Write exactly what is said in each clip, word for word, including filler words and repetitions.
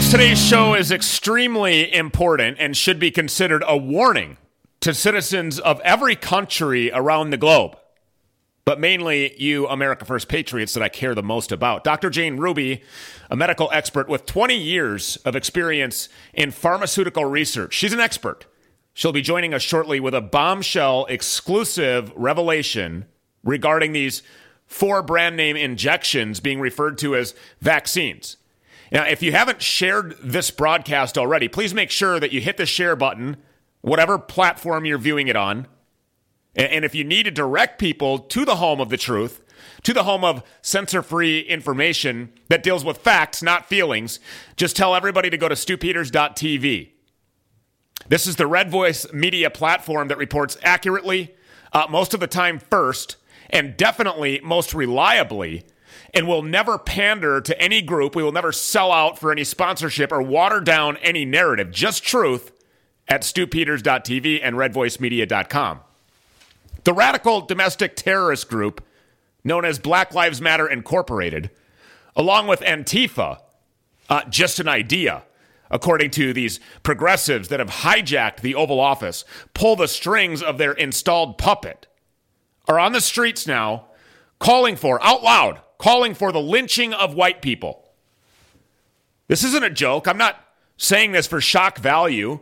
Folks, today's show is extremely important and should be considered a warning to citizens of every country around the globe, but mainly you America First patriots that I care the most about. Doctor Jane Ruby, a medical expert with twenty years of experience in pharmaceutical research. She's an expert. She'll be joining us shortly with a bombshell exclusive revelation regarding these four brand name injections being referred to as vaccines. Now, if you haven't shared this broadcast already, please make sure that you hit the share button, whatever platform you're viewing it on. And if you need to direct people to the home of the truth, to the home of censor-free information that deals with facts, not feelings, just tell everybody to go to stu peters dot t v. This is the Red Voice media platform that reports accurately, uh, most of the time first, and definitely most reliably, and will never pander to any group. We will never sell out for any sponsorship or water down any narrative. Just truth at stu peters dot t v and red voice media dot com. The radical domestic terrorist group known as Black Lives Matter Incorporated, along with Antifa, uh, just an idea, according to these progressives that have hijacked the Oval Office, pull the strings of their installed puppet, are on the streets now calling for, out loud, calling for the lynching of white people. This isn't a joke. I'm not saying this for shock value.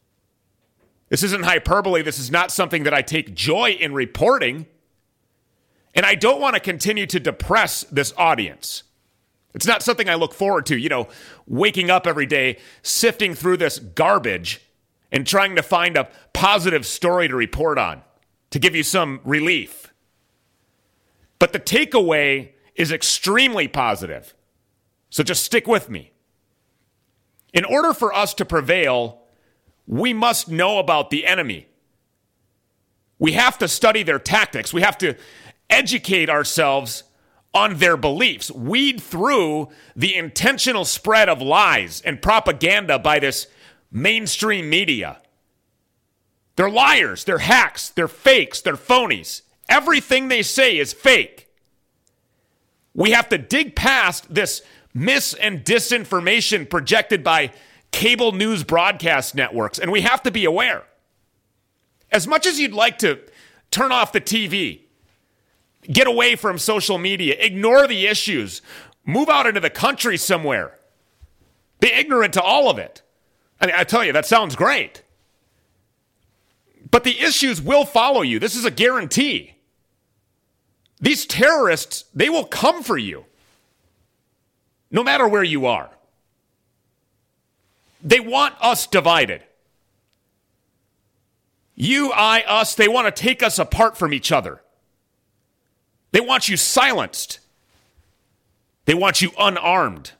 This isn't hyperbole. This is not something that I take joy in reporting. And I don't want to continue to depress this audience. It's not something I look forward to, you know, waking up every day, sifting through this garbage and trying to find a positive story to report on, to give you some relief. But the takeaway is extremely positive. So just stick with me. In order for us to prevail, we must know about the enemy. We have to study their tactics. We have to educate ourselves on their beliefs. Weed through the intentional spread of lies and propaganda by this mainstream media. They're liars, they're hacks, they're fakes, they're phonies. Everything they say is fake. We have to dig past this mis- and disinformation projected by cable news broadcast networks, and we have to be aware. As much as you'd like to turn off the T V, get away from social media, ignore the issues, move out into the country somewhere, be ignorant to all of it. I mean, I tell you, that sounds great. But the issues will follow you. This is a guarantee. These terrorists, they will come for you, no matter where you are. They want us divided. You, I, us, they want to take us apart from each other. They want you silenced. They want you unarmed.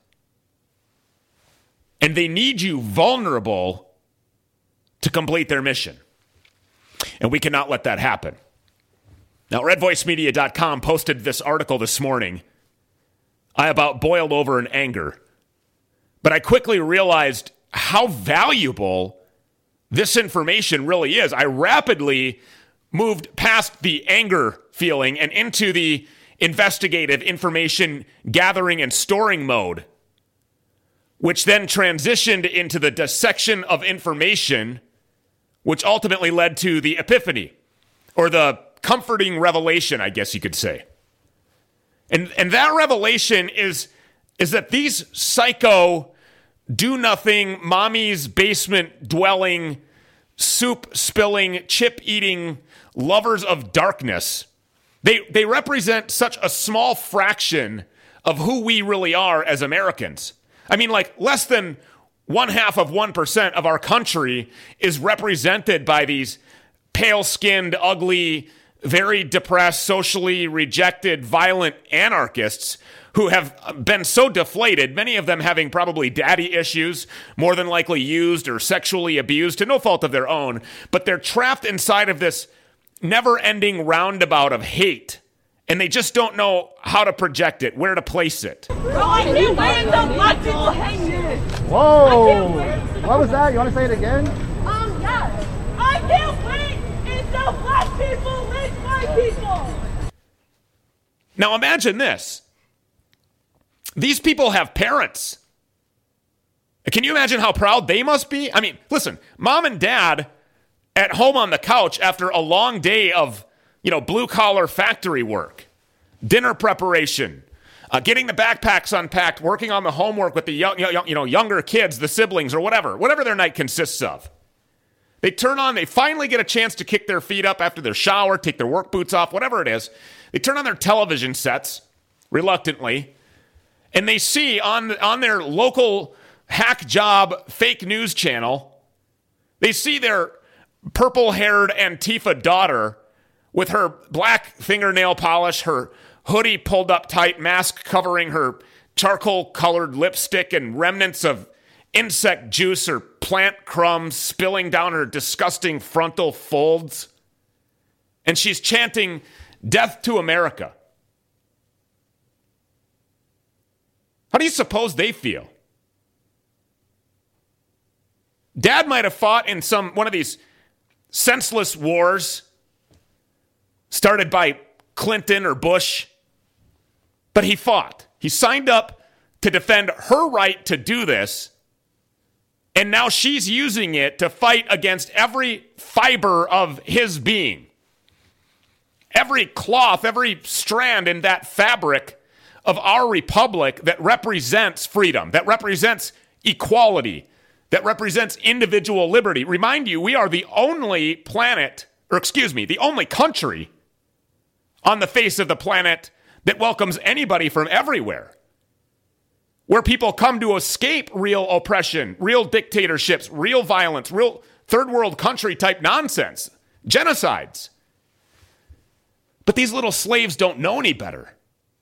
And they need you vulnerable to complete their mission. And we cannot let that happen. Now, red voice media dot com posted this article this morning. I about boiled over in anger. But I quickly realized how valuable this information really is. I rapidly moved past the anger feeling and into the investigative information gathering and storing mode, which then transitioned into the dissection of information, which ultimately led to the epiphany, or the comforting revelation, I guess you could say. And and that revelation is, is that these psycho, do-nothing, mommy's basement dwelling, soup-spilling, chip-eating lovers of darkness, they, they represent such a small fraction of who we really are as Americans. I mean, like, less than one half of one percent of our country is represented by these pale-skinned, ugly, very depressed, socially rejected, violent anarchists who have been so deflated, many of them having probably daddy issues, more than likely used or sexually abused to no fault of their own, but they're trapped inside of this never-ending roundabout of hate, and they just don't know how to project it, where to place it. Bro, I can't wait until black people hate you. Whoa! What was that? You want to say it again? Um, yes. I can't wait until black people lynch white people. Now imagine this. These people have parents. Can you imagine how proud they must be? I mean, listen, mom and dad at home on the couch after a long day of, you know, blue-collar factory work, dinner preparation, uh, getting the backpacks unpacked, working on the homework with the young, young, you know, younger kids, the siblings, or whatever, whatever their night consists of. They turn on, they finally get a chance to kick their feet up after their shower, take their work boots off, whatever it is. They turn on their television sets, reluctantly, and they see on, on their local hack job fake news channel, they see their purple-haired Antifa daughter with her black fingernail polish, her hoodie pulled up tight, mask covering her charcoal-colored lipstick, and remnants of insect juice or plant crumbs spilling down her disgusting frontal folds. And she's chanting, "Death to America." How do you suppose they feel? Dad might have fought in some one of these senseless wars started by Clinton or Bush, but he fought. He signed up to defend her right to do this, and now she's using it to fight against every fiber of his being. Every cloth, every strand in that fabric of our republic that represents freedom, that represents equality, that represents individual liberty. Remind you, we are the only planet, or excuse me, the only country on the face of the planet that welcomes anybody from everywhere, where people come to escape real oppression, real dictatorships, real violence, real third world country type nonsense, genocides. But these little slaves don't know any better.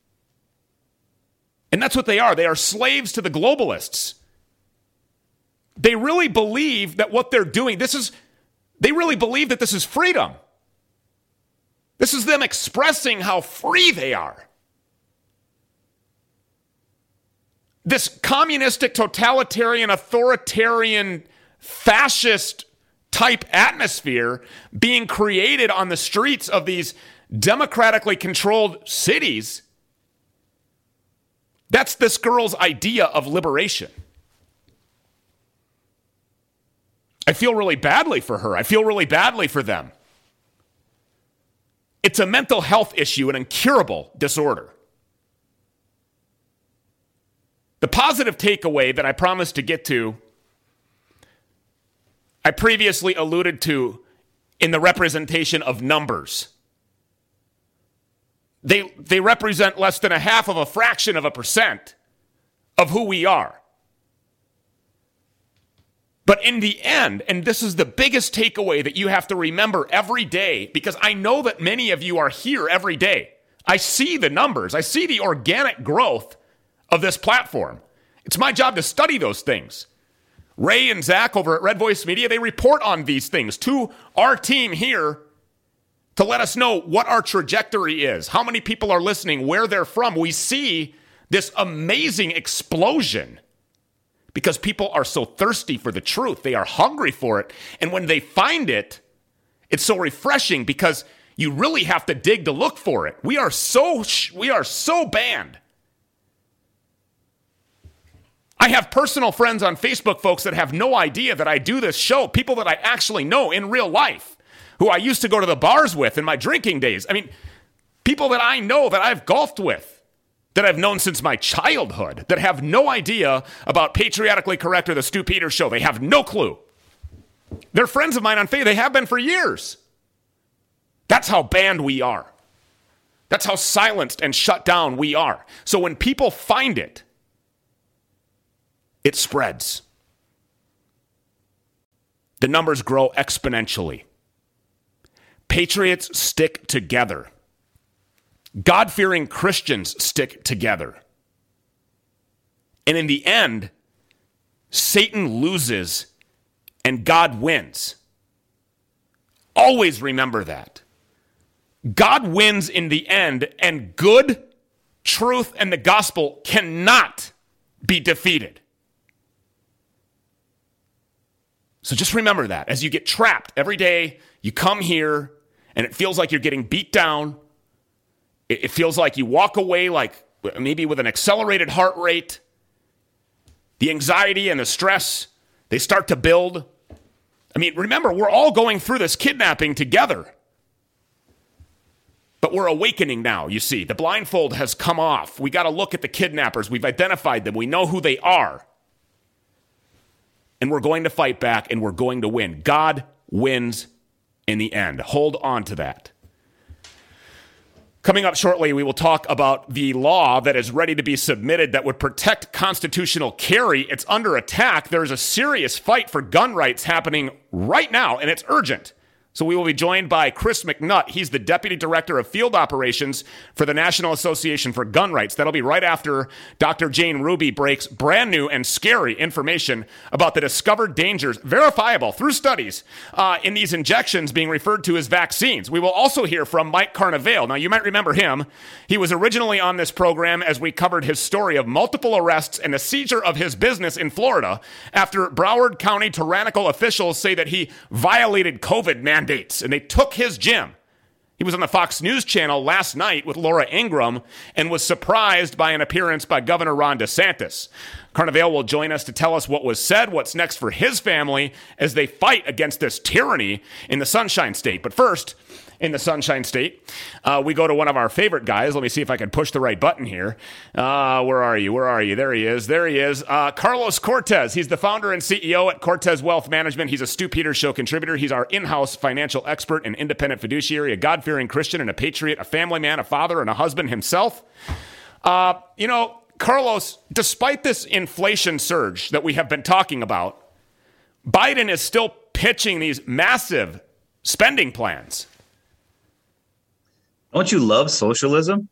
And that's what they are. They are slaves to the globalists. They really believe that what they're doing, this is, they really believe that this is freedom. This is them expressing how free they are. This communistic, totalitarian, authoritarian, fascist type atmosphere being created on the streets of these democratically controlled cities, that's this girl's idea of liberation. I feel really badly for her. I feel really badly for them. It's a mental health issue, an incurable disorder. The positive takeaway that I promised to get to, I previously alluded to in the representation of numbers. They, they represent less than a half of a fraction of a percent of who we are. But in the end, and this is the biggest takeaway that you have to remember every day, because I know that many of you are here every day. I see the numbers. I see the organic growth of this platform. It's my job to study those things. Ray and Zach over at Red Voice Media, they report on these things to our team here to let us know what our trajectory is, how many people are listening, where they're from. We see this amazing explosion because people are so thirsty for the truth. They are hungry for it. And when they find it, it's so refreshing because you really have to dig to look for it. We are so, we are so banned. I have personal friends on Facebook, folks, that have no idea that I do this show. People that I actually know in real life, who I used to go to the bars with in my drinking days. I mean, people that I know that I've golfed with, that I've known since my childhood, that have no idea about Patriotically Correct or the Stu Peters Show. They have no clue. They're friends of mine on Facebook. They have been for years. That's how banned we are. That's how silenced and shut down we are. So when people find it, it spreads. The numbers grow exponentially. Patriots stick together. God-fearing Christians stick together. And in the end, Satan loses and God wins. Always remember that. God wins in the end, and good, truth, and the gospel cannot be defeated. So just remember that. As you get trapped every day, you come here, and it feels like you're getting beat down. It feels like you walk away like maybe with an accelerated heart rate. the anxiety and the stress, they start to build. I mean, remember, we're all going through this kidnapping together. But we're awakening now, you see. The blindfold has come off. We got to look at the kidnappers. We've identified them. We know who they are. And we're going to fight back, and we're going to win. God wins in the end. Hold on to that. Coming up shortly, we will talk about the law that is ready to be submitted that would protect constitutional carry. It's under attack. There's a serious fight for gun rights happening right now, and it's urgent. So we will be joined by Chris McNutt. He's the Deputy Director of Field Operations for the National Association for Gun Rights. That'll be right after Doctor Jane Ruby breaks brand new and scary information about the discovered dangers, verifiable through studies, uh, in these injections being referred to as vaccines. We will also hear from Mike Carnevale. Now, you might remember him. He was originally on this program as we covered his story of multiple arrests and the seizure of his business in Florida after Broward County tyrannical officials say that he violated COVID mandates. And they took his gym. He was on the Fox News channel last night with Laura Ingraham and was surprised by an appearance by Governor Ron DeSantis. Carnevale will join us to tell us what was said, what's next for his family as they fight against this tyranny in the Sunshine State. But first, in the Sunshine State, uh, we go to one of our favorite guys. Let me see if I can push the right button here. Uh, where are you? Where are you? There he is. There he is. Uh, Carlos Cortez. He's the founder and C E O at Cortez Wealth Management. He's a Stu Peters Show contributor. He's our in-house financial expert and independent fiduciary, a God-fearing Christian and a patriot, a family man, a father, and a husband himself. Uh, you know, Carlos, despite this inflation surge that we have been talking about, Biden is still pitching these massive spending plans. Don't you love socialism?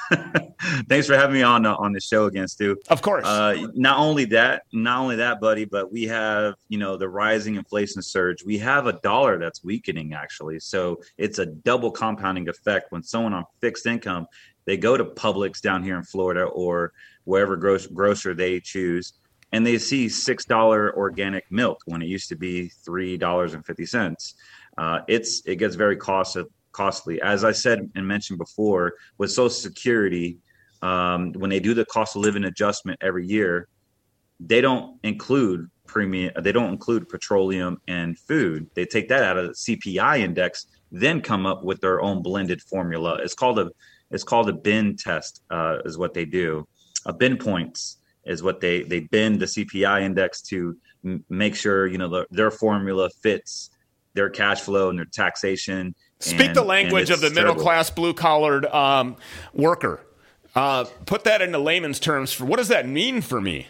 Thanks for having me on uh, on the show again, Stu. Of course. Uh, not only that, not only that, buddy, but we have, you know, the rising inflation surge. We have a dollar that's weakening, actually. So it's a double compounding effect. When someone on fixed income, they go to Publix down here in Florida or wherever gross, grocer they choose, and they see six dollars organic milk when it used to be three dollars and fifty cents. Uh, it's it gets very costly. Costly. As I said and mentioned before, with Social Security, um, when they do the cost of living adjustment every year, they don't include premium. They don't include petroleum and food. They take that out of the C P I index, then come up with their own blended formula. It's called a it's called a bin test, uh, is what they do. A bin points is what they they bend the C P I index to m- make sure, you know, the, their formula fits their cash flow and their taxation. Speak and, the language of the middle-class, blue-collared um, worker. Uh, put that into layman's terms. For what does that mean for me?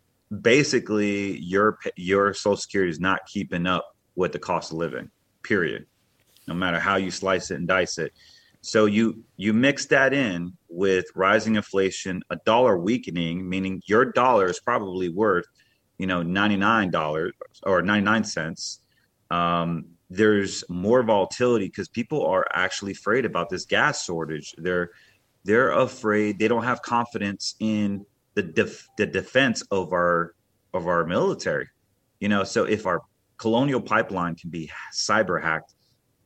Basically, your your Social Security is not keeping up with the cost of living, period, no matter how you slice it and dice it. So you you mix that in with rising inflation, a dollar weakening, meaning your dollar is probably worth, you know, ninety-nine dollars or ninety-nine cents. Um, there's more volatility because people are actually afraid about this gas shortage. They're they're afraid. They don't have confidence in the def, the defense of our of our military. You know, so if our colonial pipeline can be cyber hacked,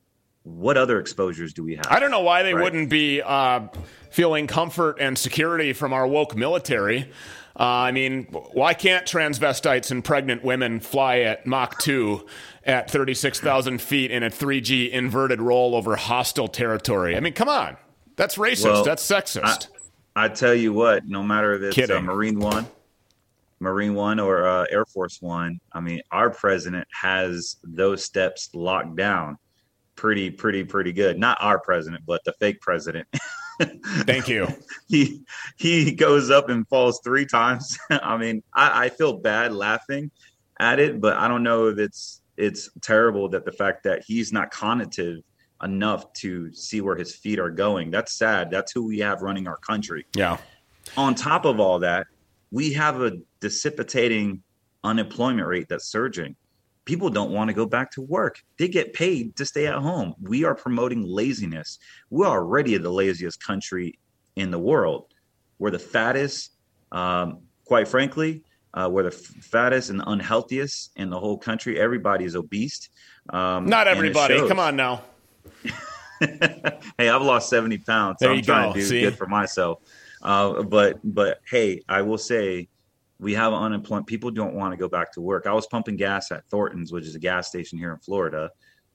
what other exposures do we have? I don't know why they right? wouldn't be uh, feeling comfort and security from our woke military. Uh, I mean, why can't transvestites and pregnant women fly at Mach two at thirty-six thousand feet in a three G inverted roll over hostile territory? I mean, come on. That's racist. Well, That's sexist. I, I tell you what, no matter if it's uh, Marine One, Marine One or uh, Air Force One, I mean, our president has those steps locked down pretty, pretty, pretty good. Not our president, but the fake president. Thank you. he he goes up and falls three times. I mean, I, I feel bad laughing at it, but I don't know if it's it's terrible that the fact that he's not cognitive enough to see where his feet are going. That's sad. That's who we have running our country. Yeah. On top of all that, we have a dissipating unemployment rate that's surging. People don't want to go back to work. They get paid to stay at home. We are promoting laziness. We're already the laziest country in the world. We're the fattest, um, quite frankly, uh, we're the fattest and the unhealthiest in the whole country. Everybody's obese. Um, Not everybody. Come on now. Hey, I've lost seventy pounds, so there I'm trying go. to do See? good for myself. Uh, but, but hey, I will say We have unemployment. People don't want to go back to work. I was pumping gas at Thornton's, which is a gas station here in Florida.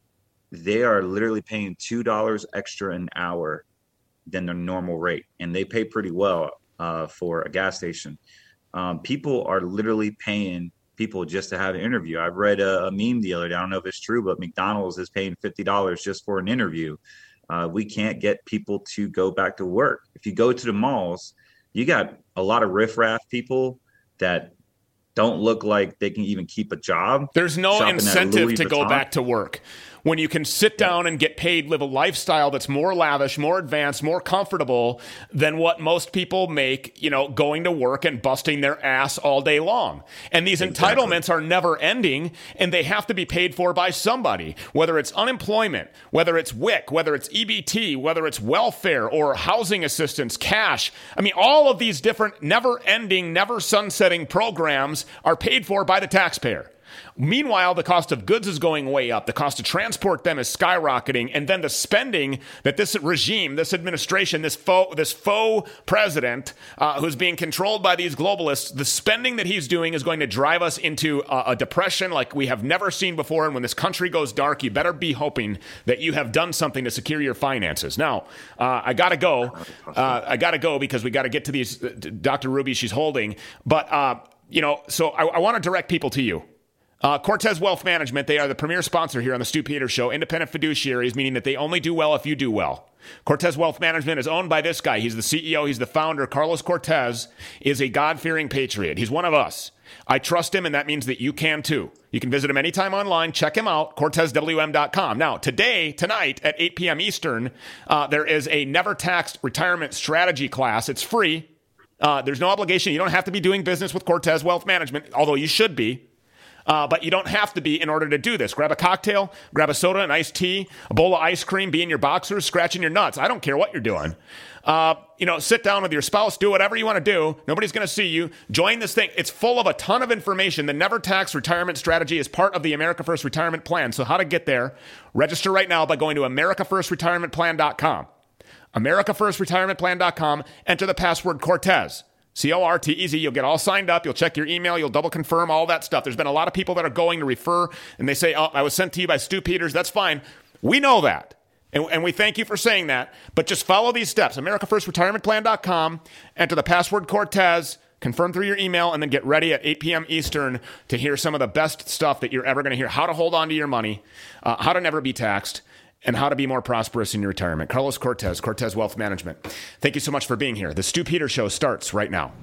They are literally paying two dollars extra an hour than their normal rate. And they pay pretty well uh, for a gas station. Um, people are literally paying people just to have an interview. I've read a, a meme the other day. I don't know if it's true, but McDonald's is paying fifty dollars just for an interview. Uh, we can't get people to go back to work. If you go to the malls, you got a lot of riffraff people that don't look like they can even keep a job. There's no incentive to go back to work. When you can sit down and get paid, live a lifestyle that's more lavish, more advanced, more comfortable than what most people make, you know, going to work and busting their ass all day long. And these exactly. entitlements are never ending, and they have to be paid for by somebody, whether it's unemployment, whether it's W I C, whether it's E B T, whether it's welfare or housing assistance, cash. I mean, all of these different never-ending, never-sunsetting programs are paid for by the taxpayer. Meanwhile, the cost of goods is going way up. The cost to transport them is skyrocketing. And then the spending that this regime, this administration, this faux, this faux president uh, who's being controlled by these globalists, the spending that he's doing is going to drive us into a, a depression like we have never seen before. And when this country goes dark, you better be hoping that you have done something to secure your finances. Now, uh, I got to go. Uh, I got to go because we got to get to these, uh, Doctor Ruby, she's holding. But, uh, you know, so I, I want to direct people to you. Uh, Cortez Wealth Management, they are the premier sponsor here on the Stu Peters Show. Independent fiduciaries, meaning that they only do well if you do well. Cortez Wealth Management is owned by this guy. He's the C E O. He's the founder. Carlos Cortez is a God-fearing patriot. He's one of us. I trust him, and that means that you can too. You can visit him anytime online. Check him out, cortez w m dot com. Now, today, tonight at eight p.m. Eastern, uh, there is a never-taxed retirement strategy class. It's free. Uh, there's no obligation. You don't have to be doing business with Cortez Wealth Management, although you should be. Uh, but you don't have to be in order to do this. Grab a cocktail, grab a soda, an iced tea, a bowl of ice cream, be in your boxers, scratching your nuts. I don't care what you're doing. Uh, you know, sit down with your spouse, do whatever you want to do. Nobody's going to see you. Join this thing. It's full of a ton of information. The Never Tax Retirement Strategy is part of the America First Retirement Plan. So how to get there? Register right now by going to america first retirement plan dot com. america first retirement plan dot com. Enter the password Cortez. C O R T E Z. You'll get all signed up. You'll check your email. You'll double confirm all that stuff. There's been a lot of people that are going to refer, and they say, oh, I was sent to you by Stu Peters. That's fine. We know that. And, and we thank you for saying that. But just follow these steps. america first retirement plan dot com. Enter the password Cortez. Confirm through your email, and then get ready at eight p.m. Eastern to hear some of the best stuff that you're ever going to hear. How to hold on to your money, uh, how to never be taxed, and how to be more prosperous in your retirement. Carlos Cortez, Cortez Wealth Management. Thank you so much for being here. The Stu Peters Show starts right now.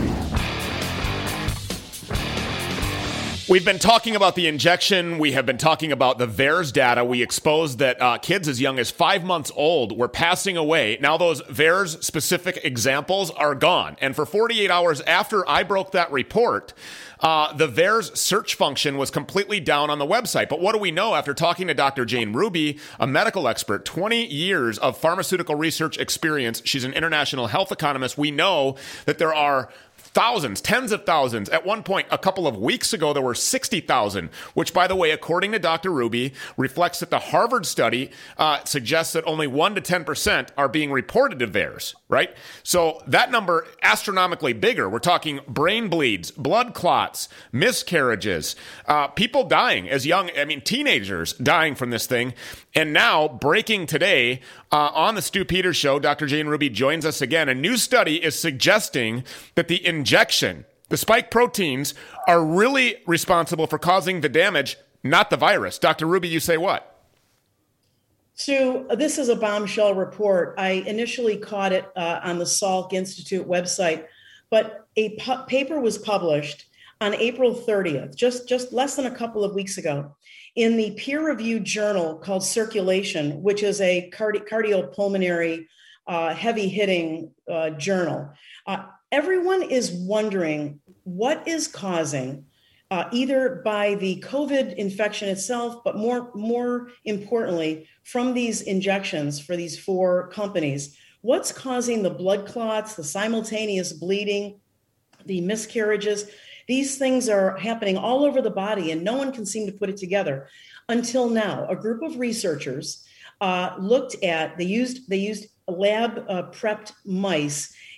We've been talking about the injection. We have been talking about the V A E R S data. We exposed that uh, kids as young as five months old were passing away. Now those V A E R S specific examples are gone. And for forty-eight hours after I broke that report, uh, the V A E R S search function was completely down on the website. But what do we know after talking to Doctor Jane Ruby, a medical expert, twenty years of pharmaceutical research experience? She's an international health economist. We know that there are thousands, tens of thousands. At one point, a couple of weeks ago, there were sixty thousand, which, by the way, according to Doctor Ruby, reflects that the Harvard study uh, suggests that only one to ten percent are being reported to V A E R S, right? So that number, astronomically bigger. We're talking brain bleeds, blood clots, miscarriages, uh, people dying as young, I mean, teenagers dying from this thing. And now, breaking today uh, on the Stu Peters Show, Doctor Jane Ruby joins us again. A new study is suggesting that the injection, the spike proteins, are really responsible for causing the damage, not the virus. Doctor Ruby, you say what? Stu, this is a bombshell report. I initially caught it uh, on the Salk Institute website, but a pu- paper was published on April thirtieth, just, just less than a couple of weeks ago, in the peer-reviewed journal called Circulation, which is a cardi- cardiopulmonary, uh, heavy-hitting uh, journal. Uh, everyone is wondering what is causing, uh, either by the COVID infection itself, but more, more importantly, from these injections for these four companies, what's causing the blood clots, the simultaneous bleeding, the miscarriages. These things are happening all over the body, and no one can seem to put it together. Until now, a group of researchers uh, looked at, they used, they used lab uh, prepped mice,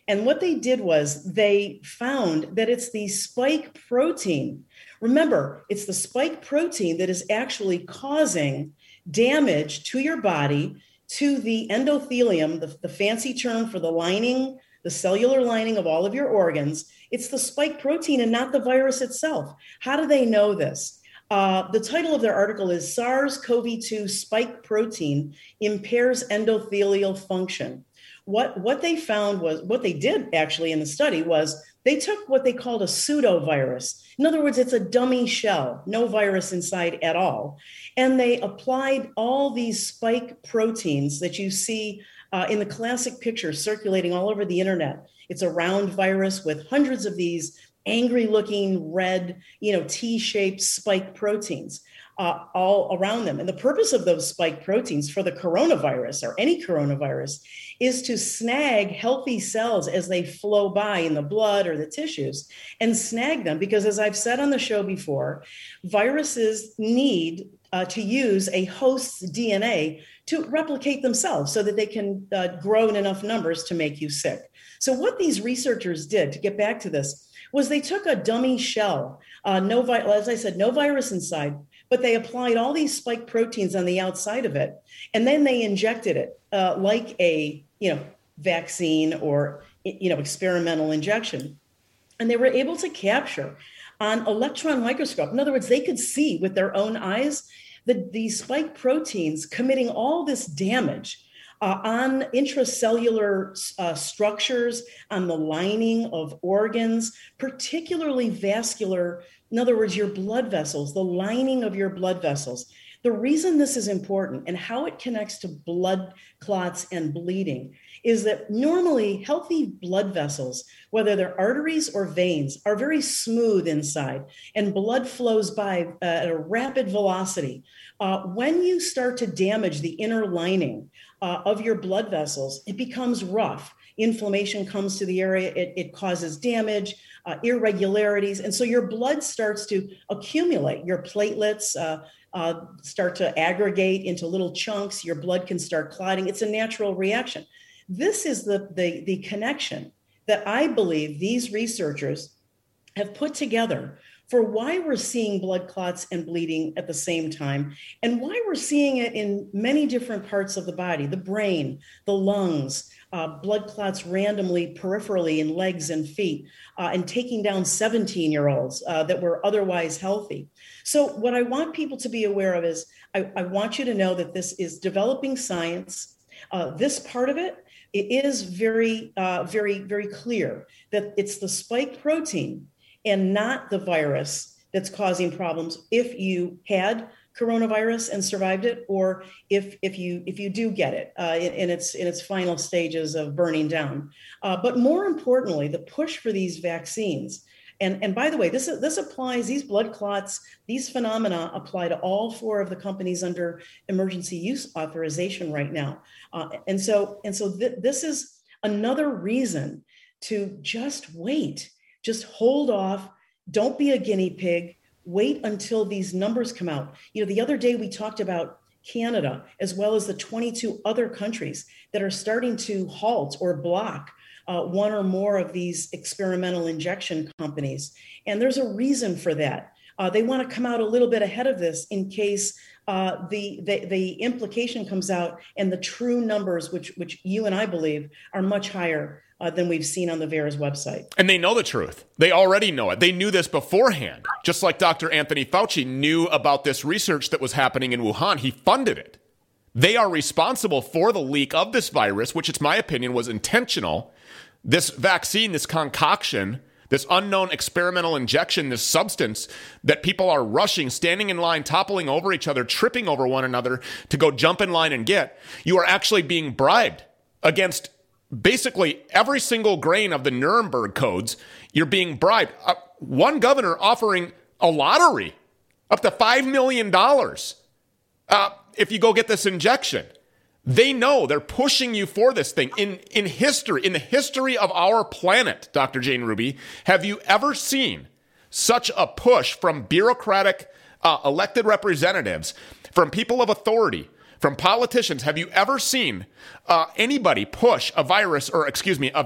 And what they did was they found that it's the spike protein. Remember, it's the spike protein that is actually causing damage to your body, to the endothelium, the, the fancy term for the lining, the cellular lining of all of your organs. It's the spike protein and not the virus itself. How do they know this? Uh, the title of their article is SARS-C o V two Spike Protein Impairs Endothelial Function. What, what they found was, what they did actually in the study was they took what they called a pseudovirus. In other words, it's a dummy shell, no virus inside at all. And they applied all these spike proteins that you see uh, in the classic picture circulating all over the internet. It's a round virus with hundreds of these angry looking red, you know, T-shaped spike proteins uh, all around them. And the purpose of those spike proteins for the coronavirus or any coronavirus is to snag healthy cells as they flow by in the blood or the tissues and snag them. Because as I've said on the show before, viruses need uh, to use a host's D N A to replicate themselves so that they can uh, grow in enough numbers to make you sick. So what these researchers did, to get back to this, was they took a dummy shell, uh, no, vi- as I said, no virus inside, but they applied all these spike proteins on the outside of it, and then they injected it uh, like a, you know, vaccine or, you know, experimental injection. And they were able to capture on electron microscope. In other words, they could see with their own eyes the, these spike proteins committing all this damage Uh, on intracellular uh, structures, on the lining of organs, particularly vascular, in other words, your blood vessels, the lining of your blood vessels. The reason this is important and how it connects to blood clots and bleeding is that normally healthy blood vessels, whether they're arteries or veins, are very smooth inside and blood flows by uh, at a rapid velocity. Uh, when you start to damage the inner lining uh, of your blood vessels, it becomes rough. Inflammation comes to the area, it, it causes damage, uh, irregularities. And so your blood starts to accumulate. Your platelets uh, uh, start to aggregate into little chunks. Your blood can start clotting. It's a natural reaction. This is the, the, the connection that I believe these researchers have put together for why we're seeing blood clots and bleeding at the same time, and why we're seeing it in many different parts of the body, the brain, the lungs, uh, blood clots randomly peripherally in legs and feet, uh, and taking down seventeen-year-olds uh, that were otherwise healthy. So what I want people to be aware of is I, I want you to know that this is developing science. Uh, this part of it, it is very, uh, very, very clear that it's the spike protein and not the virus that's causing problems if you had coronavirus and survived it, or if if you if you do get it uh, in, in its in its final stages of burning down. Uh, but more importantly, the push for these vaccines. And, and by the way, this this applies, these blood clots, these phenomena apply to all four of the companies under emergency use authorization right now. Uh, and so, and so th- this is another reason to just wait, just hold off, don't be a guinea pig, wait until these numbers come out. You know, the other day we talked about Canada, as well as the twenty-two other countries that are starting to halt or block Uh, one or more of these experimental injection companies. And there's a reason for that. Uh, they want to come out a little bit ahead of this in case uh, the, the the implication comes out and the true numbers, which which you and I believe are much higher uh, than we've seen on the V A E R S website. And they know the truth. They already know it. They knew this beforehand. Just like Doctor Anthony Fauci knew about this research that was happening in Wuhan. He funded it. They are responsible for the leak of this virus, which it's my opinion was intentional. This vaccine, this concoction, this unknown experimental injection, this substance that people are rushing, standing in line, toppling over each other, tripping over one another to go jump in line and get, you are actually being bribed against basically every single grain of the Nuremberg codes. You're being bribed. Uh, one governor offering a lottery up to five million dollars uh, if you go get this injection. They know they're pushing you for this thing. In in history, in the history of our planet, Doctor Jane Ruby, have you ever seen such a push from bureaucratic uh, elected representatives, from people of authority, from politicians? Have you ever seen uh, anybody push a virus, or excuse me, a,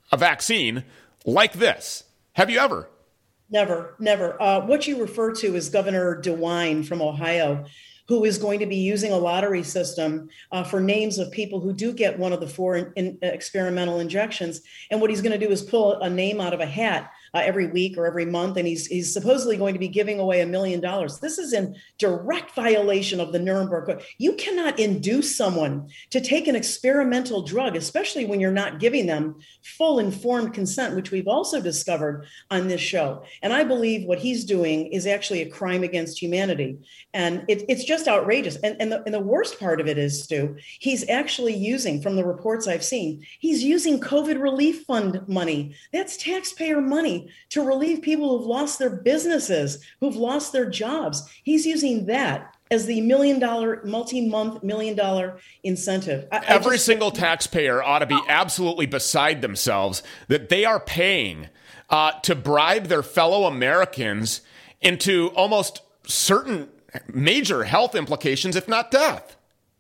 a vaccine like this. Have you ever? Never, never. Uh, what you refer to is Governor DeWine from Ohio, who is going to be using a lottery system uh, for names of people who do get one of the four in, in experimental injections. And what he's going to do is pull a name out of a hat uh, every week or every month. And he's, he's supposedly going to be giving away a million dollars. This is in direct violation of the Nuremberg Code. You cannot induce someone to take an experimental drug, especially when you're not giving them full informed consent, which we've also discovered on this show. And I believe what he's doing is actually a crime against humanity. And it, it's just outrageous. And, and, the, and the worst part of it is, Stu, he's actually using, from the reports I've seen, he's using COVID relief fund money. That's taxpayer money to relieve people who've lost their businesses, who've lost their jobs. He's using that as the million dollar, multi-month million dollar incentive. I, Every I just, single taxpayer ought to be absolutely beside themselves that they are paying uh, to bribe their fellow Americans into almost certain major health implications, if not death.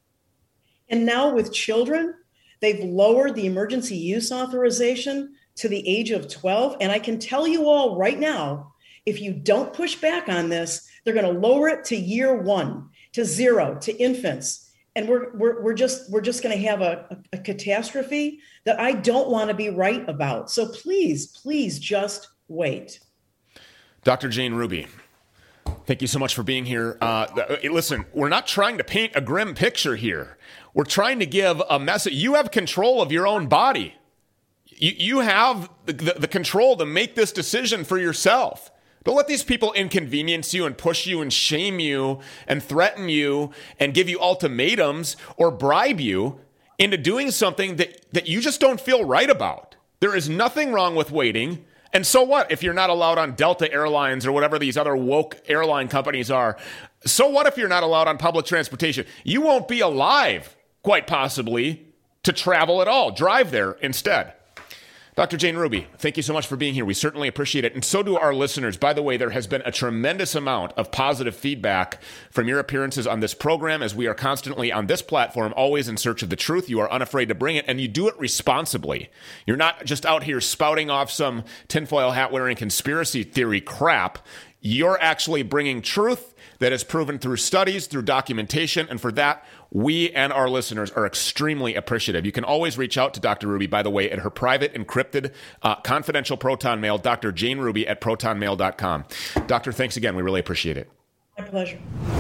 And now with children, they've lowered the emergency use authorization to the age of twelve. And I can tell you all right now, if you don't push back on this, they're going to lower it to year one, to zero, to infants. And we're we're, we're just we're just going to have a, a, a catastrophe that I don't want to be right about. So please, please just wait. Doctor Jane Ruby, thank you so much for being here. Uh, listen, we're not trying to paint a grim picture here. We're trying to give a message. You have control of your own body. You, you have the, the, the control to make this decision for yourself. Don't let these people inconvenience you and push you and shame you and threaten you and give you ultimatums or bribe you into doing something that, that you just don't feel right about. There is nothing wrong with waiting. And so what if you're not allowed on Delta Airlines or whatever these other woke airline companies are? So what if you're not allowed on public transportation? You won't be alive, quite possibly, to travel at all. Drive there instead. Doctor Jane Ruby, thank you so much for being here. We certainly appreciate it. And so do our listeners. By the way, there has been a tremendous amount of positive feedback from your appearances on this program, as we are constantly on this platform, always in search of the truth. You are unafraid to bring it, and you do it responsibly. You're not just out here spouting off some tinfoil hat wearing conspiracy theory crap. You're actually bringing truth that is proven through studies, through documentation, and for that, we and our listeners are extremely appreciative. You can always reach out to Doctor Ruby, by the way, at her private, encrypted, uh, confidential Proton Mail, Doctor Jane Ruby at proton mail dot com. Doctor, thanks again. We really appreciate it. My pleasure.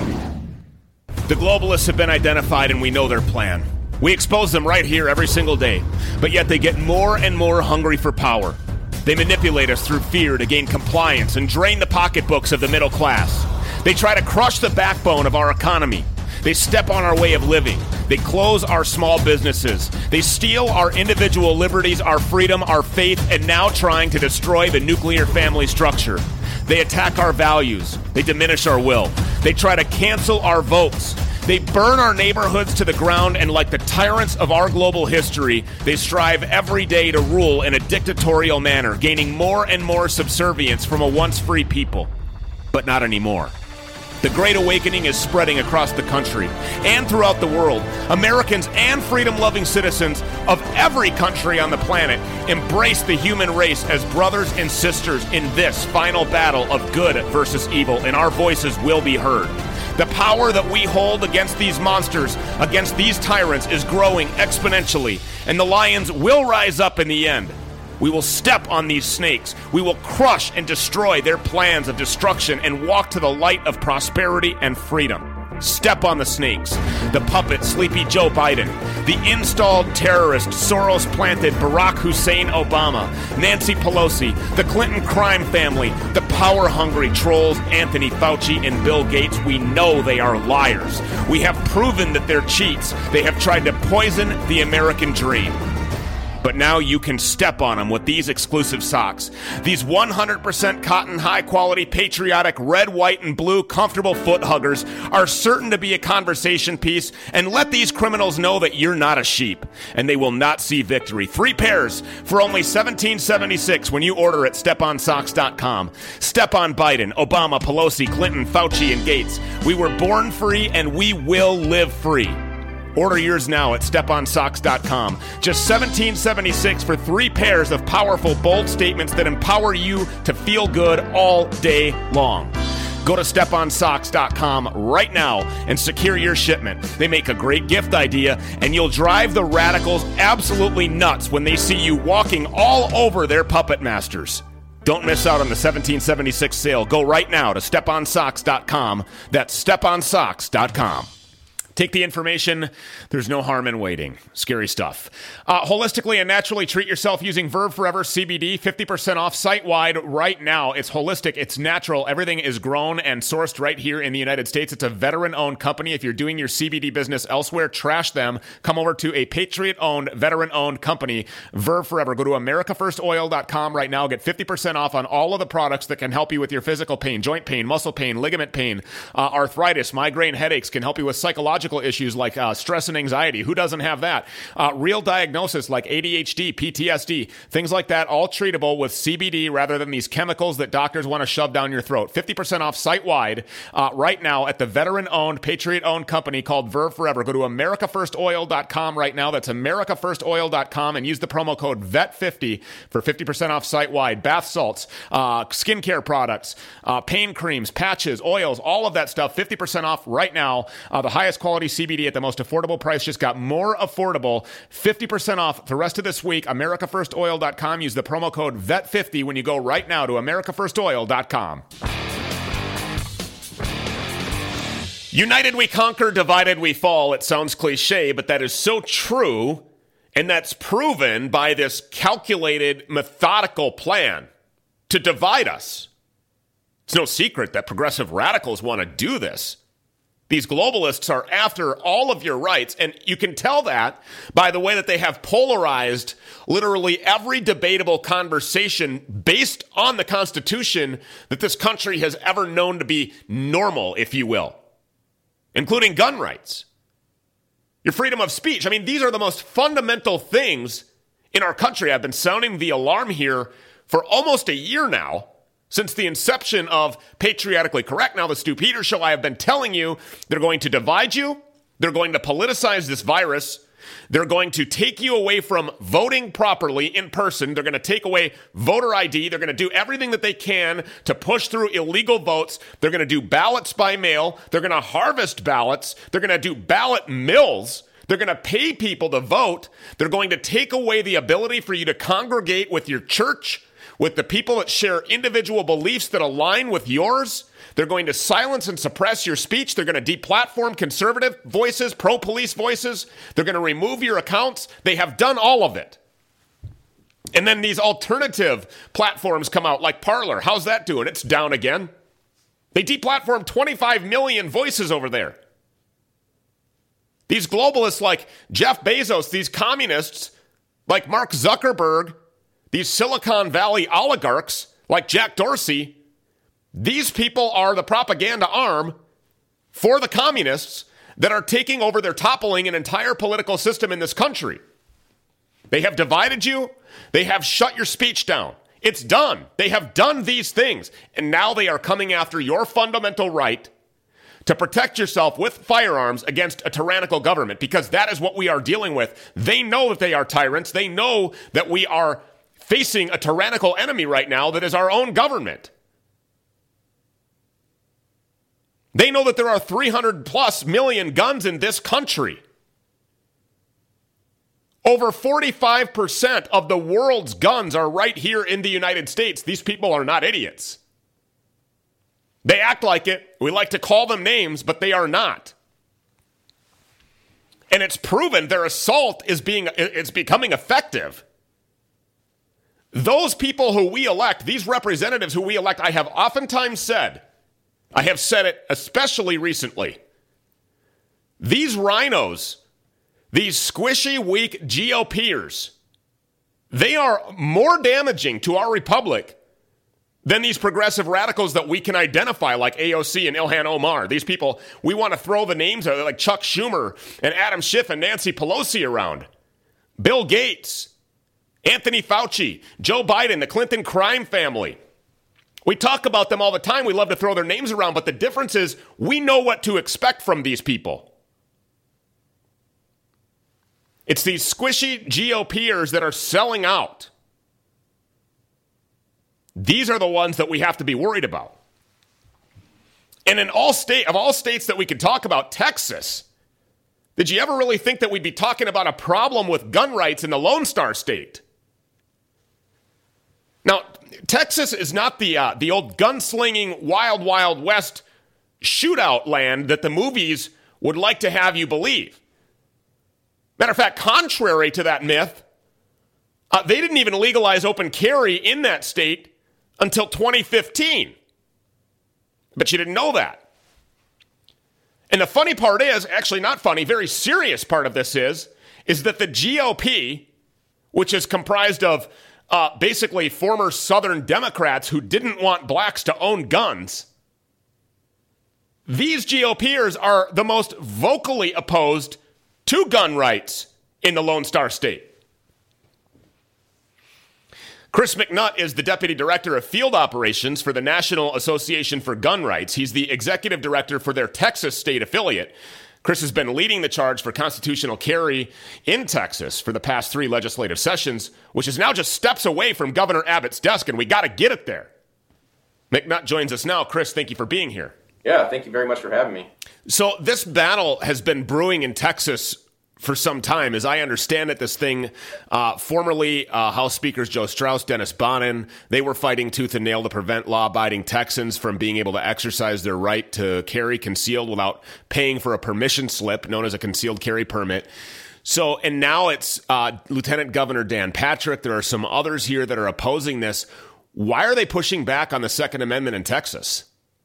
The globalists have been identified, and we know their plan. We expose them right here every single day, but yet they get more and more hungry for power. They manipulate us through fear to gain compliance and drain the pocketbooks of the middle class. They try to crush the backbone of our economy. They step on our way of living. They close our small businesses. They steal our individual liberties, our freedom, our faith, and now trying to destroy the nuclear family structure. They attack our values. They diminish our will. They try to cancel our votes. They burn our neighborhoods to the ground, and like the tyrants of our global history, they strive every day to rule in a dictatorial manner, gaining more and more subservience from a once free people. But not anymore. The Great Awakening is spreading across the country and throughout the world. Americans and freedom-loving citizens of every country on the planet embrace the human race as brothers and sisters in this final battle of good versus evil, and our voices will be heard. The power that we hold against these monsters, against these tyrants, is growing exponentially, and the lions will rise up in the end. We will step on these snakes. We will crush and destroy their plans of destruction and walk to the light of prosperity and freedom. Step on the snakes. The puppet Sleepy Joe Biden, the installed terrorist Soros-planted Barack Hussein Obama, Nancy Pelosi, the Clinton crime family, the power-hungry trolls Anthony Fauci and Bill Gates. We know they are liars. We have proven that they're cheats. They have tried to poison the American dream. But now you can step on them with these exclusive socks. These one hundred percent cotton, high-quality, patriotic, red, white, and blue, comfortable foot huggers are certain to be a conversation piece, and let these criminals know that you're not a sheep, and they will not see victory. Three pairs for only seventeen seventy-six when you order at step on socks dot com. Step on Biden, Obama, Pelosi, Clinton, Fauci, and Gates. We were born free, and we will live free. Order yours now at step on socks dot com. Just seventeen seventy-six for three pairs of powerful, bold statements that empower you to feel good all day long. Go to step on socks dot com right now and secure your shipment. They make a great gift idea, and you'll drive the radicals absolutely nuts when they see you walking all over their puppet masters. Don't miss out on the seventeen seventy-six sale. Go right now to step on socks dot com. That's step on socks dot com. Take the information. There's no harm in waiting. Scary stuff. Uh, holistically and naturally treat yourself using Verve Forever C B D. fifty percent off site-wide right now. It's holistic. It's natural. Everything is grown and sourced right here in the United States. It's a veteran-owned company. If you're doing your C B D business elsewhere, trash them. Come over to a Patriot-owned, veteran-owned company, Verve Forever. Go to america first oil dot com right now. Get fifty percent off on all of the products that can help you with your physical pain, joint pain, muscle pain, ligament pain, uh, arthritis, migraine, headaches, can help you with psychological issues like uh, stress and anxiety. Who doesn't have that? Uh, real diagnosis like A D H D, P T S D, things like that, all treatable with C B D rather than these chemicals that doctors want to shove down your throat. fifty percent off site-wide uh, right now at the veteran-owned, Patriot-owned company called Verve Forever. Go to america first oil dot com right now. That's america first oil dot com and use the promo code V E T fifty for fifty percent off site-wide. Bath salts, uh, skincare products, uh, pain creams, patches, oils, all of that stuff, fifty percent off right now. Uh, the highest quality C B D at the most affordable price just got more affordable. fifty percent off the rest of this week. america first oil dot com. Use the promo code V E T fifty when you go right now to america first oil dot com. United we conquer, divided we fall. It sounds cliche, but that is so true, and that's proven by this calculated, methodical plan to divide us. It's no secret that progressive radicals want to do this. These globalists are after all of your rights, and you can tell that by the way that they have polarized literally every debatable conversation based on the Constitution that this country has ever known to be normal, if you will, including gun rights, your freedom of speech. I mean, these are the most fundamental things in our country. I've been sounding the alarm here for almost a year now. Since the inception of Patriotically Correct, now the Stu Peters Show, I have been telling you they're going to divide you. They're going to politicize this virus. They're going to take you away from voting properly in person. They're going to take away voter I D. They're going to do everything that they can to push through illegal votes. They're going to do ballots by mail. They're going to harvest ballots. They're going to do ballot mills. They're going to pay people to vote. They're going to take away the ability for you to congregate with your church, with the people that share individual beliefs that align with yours. They're going to silence and suppress your speech. They're going to deplatform conservative voices, pro-police voices. They're going to remove your accounts. They have done all of it. And then these alternative platforms come out like Parler. How's that doing? It's down again. They deplatformed twenty-five million voices over there. These globalists like Jeff Bezos, these communists like Mark Zuckerberg, these Silicon Valley oligarchs like Jack Dorsey, these people are the propaganda arm for the communists that are taking over. They're toppling an entire political system in this country. They have divided you. They have shut your speech down. It's done. They have done these things. And now they are coming after your fundamental right to protect yourself with firearms against a tyrannical government, because that is what we are dealing with. They know that they are tyrants. They know that we are facing a tyrannical enemy right now that is our own government. They know that there are three hundred plus million guns in this country. Over forty-five percent of the world's guns are right here in the United States. These people are not idiots. They act like it. We like to call them names, but they are not. And it's proven their assault is being it's becoming effective. Those people who we elect, these representatives who we elect, I have oftentimes said, I have said it especially recently, these rhinos, these squishy, weak GOPers, they are more damaging to our republic than these progressive radicals that we can identify, like A O C and Ilhan Omar. These people, we want to throw the names of like Chuck Schumer and Adam Schiff and Nancy Pelosi around. Bill Gates, Anthony Fauci, Joe Biden, the Clinton crime family. We talk about them all the time. We love to throw their names around, but the difference is we know what to expect from these people. It's these squishy GOPers that are selling out. These are the ones that we have to be worried about. And in all state of all states that we could talk about, Texas, did you ever really think that we'd be talking about a problem with gun rights in the Lone Star State? Now, Texas is not the uh, the old gunslinging wild, wild west shootout land that the movies would like to have you believe. Matter of fact, contrary to that myth, uh, they didn't even legalize open carry in that state until twenty fifteen. But you didn't know that. And the funny part is, actually not funny, very serious part of this is, is that the G O P, which is comprised of uh, basically former Southern Democrats who didn't want blacks to own guns, these GOPers are the most vocally opposed to gun rights in the Lone Star State. Chris McNutt is the Deputy Director of Field Operations for the National Association for Gun Rights. He's the Executive Director for their Texas state affiliate. Chris has been leading the charge for constitutional carry in Texas for the past three legislative sessions, which is now just steps away from Governor Abbott's desk, and we got to get it there. McNutt joins us now. Chris, thank you for being here. Yeah, thank you very much for having me. So this battle has been brewing in Texas for some time. As I understand it, this thing, uh, formerly uh, House Speakers Joe Straus, Dennis Bonnen, they were fighting tooth and nail to prevent law-abiding Texans from being able to exercise their right to carry concealed without paying for a permission slip known as a concealed carry permit. So, and now it's uh, Lieutenant Governor Dan Patrick. There are some others here that are opposing this. Why are they pushing back on the Second Amendment in Texas?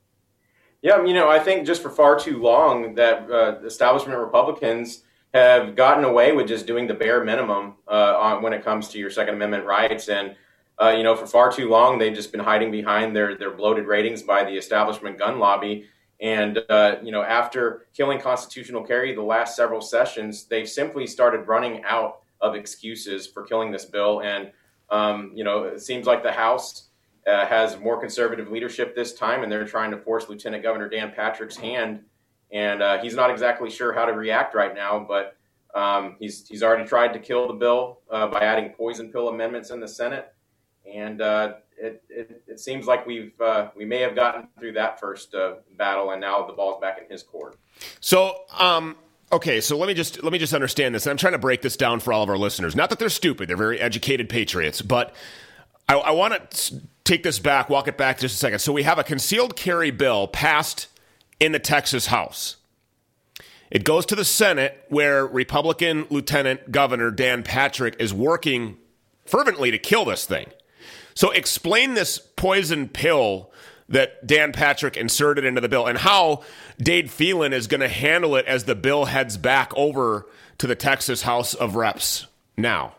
Yeah, you know, I think just for far too long that uh, establishment Republicans have gotten away with just doing the bare minimum uh, on when it comes to your Second Amendment rights. And, uh, you know, for far too long, they've just been hiding behind their, their bloated ratings by the establishment gun lobby. And, uh, you know, after killing constitutional carry the last several sessions, they've simply started running out of excuses for killing this bill. And, um, you know, it seems like the House uh, has more conservative leadership this time, and they're trying to force Lieutenant Governor Dan Patrick's hand. And uh, he's not exactly sure how to react right now, but um, he's he's already tried to kill the bill uh, by adding poison pill amendments in the Senate. And uh, it, it it seems like we've uh, we may have gotten through that first uh, battle, and now the ball's back in his court. So, um, okay, so let me just let me just understand this. And I'm trying to break this down for all of our listeners. Not that they're stupid; they're very educated patriots. But I, I want to take this back, walk it back just a second. So we have a concealed carry bill passed in the Texas House. It goes to the Senate, where Republican Lieutenant Governor Dan Patrick is working fervently to kill this thing. So explain this poison pill that Dan Patrick inserted into the bill and how Dade Phelan is going to handle it as the bill heads back over to the Texas House of Reps now.